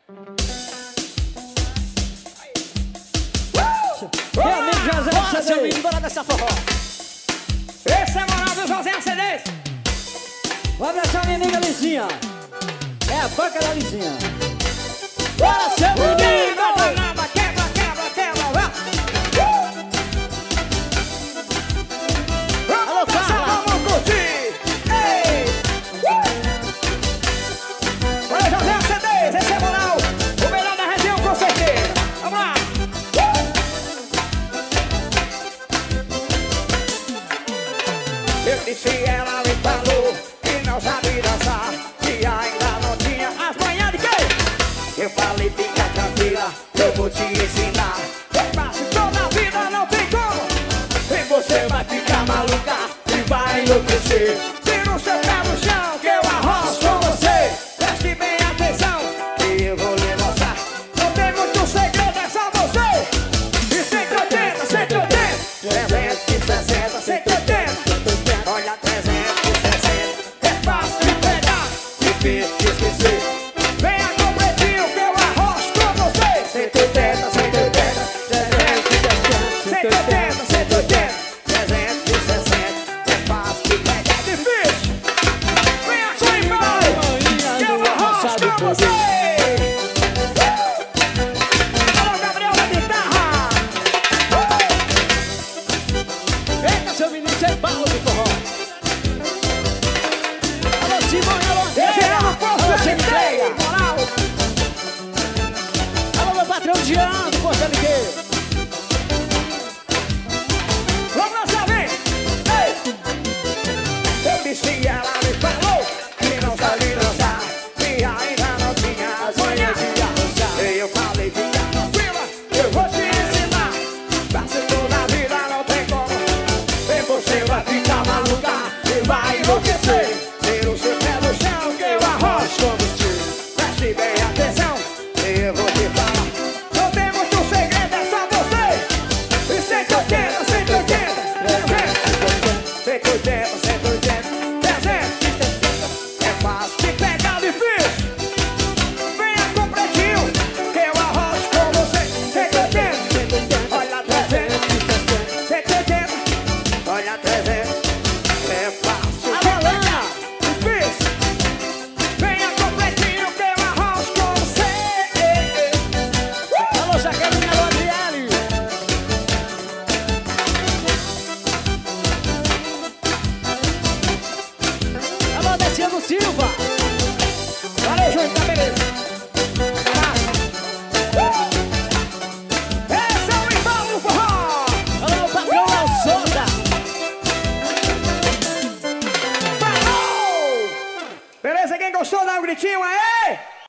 Meu amigo José Bora, seu CD. amigo, bora dessa forró. Esse é moral do José CD. Um abraço à minha amiga Lizinha. É a banca da Lizinha. Bora, seu menino. Quebra, quebra, quebra, quebra. Alô, Carla. Vamos curtir. Ei. Olha, José CD, esse é moral. O melhor da região, com certeza. Vamos lá. Eu disse, ela me falou que não sabe dançar, que ainda não tinha as manhãs de quê? Eu falei, fica tranquila, eu vou te ensinar. Eu passo toda a vida, não tem como. E você vai ficar maluca e vai enlouquecer. Tira o seu pé no chão, que eu arrocho com você. Preste bem atenção, que eu vou lhe mostrar. Não tem muito segredo, é só você. E 180, 180, 360, 180. Olha, 360, é fácil de pegar, difícil de esquecer. Venha completinho que eu arrocho com você. 180, 180, 360, 180, 360, é fácil de pegar, difícil. Venha só embora, que eu arrocho com você. Alô, Gabriel da guitarra. Eita, seu menino, sem bala de forró. Alô, Simão e alô, Esse é o povo alô, da Centeia. Centeia, moral. Alô, meu patrão Jean, do Porto Alegre. Vamos lançar, vem! Ei! Eu disse, ela me falou que não sabe dançar, que ainda não tinha as manhãs de dançar. E eu falei, fica tranquila, eu vou te ensinar. Passe toda a vida, não tem como. E você vai ficar maluca e vai enlouquecer. Tira o seu pé no chão que eu arrocho com você. Preste bem atenção, eu vou te falar. Não tem muito segredo, é só você. E 180, 180, 180, 180, 360. É fácil de pegar, difícil. Venha completinho, que eu arrocho com você. 180, olha 300, 180, olha 300. É fácil de pegar, difícil. Venha completinho, que eu arrocho com você. Alô, Jaqueline, alô, Adriele. Alô, Dessiano Silva. Valeu, Júnior, tá beleza. Esse é o embalo do forró. Alô, patrão Léo Souza. Falou! Beleza, quem gostou dá um gritinho aí?